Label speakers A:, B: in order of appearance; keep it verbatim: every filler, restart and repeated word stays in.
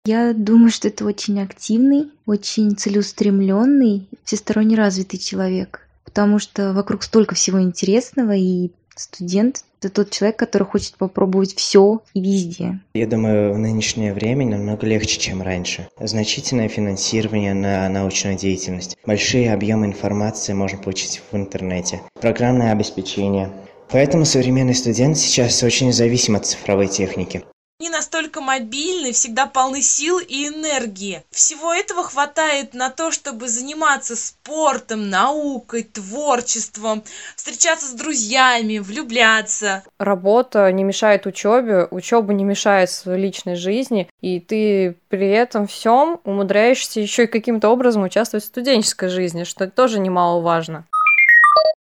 A: Я думаю, что это очень активный, очень целеустремленный, всесторонне развитый человек, потому что вокруг столько всего интересного, и студент — это тот человек, который хочет попробовать все и везде.
B: Я думаю, в нынешнее время намного легче, чем раньше. Значительное финансирование на научную деятельность. Большие объемы информации можно получить в интернете. Программное обеспечение. Поэтому современный студент сейчас очень зависим от цифровой техники.
C: Они настолько мобильны, всегда полны сил и энергии. Всего этого хватает на то, чтобы заниматься спортом, наукой, творчеством, встречаться с друзьями, влюбляться.
D: Работа не мешает учебе, учеба не мешает своей личной жизни, и ты при этом всем умудряешься еще и каким-то образом участвовать в студенческой жизни, что тоже немаловажно.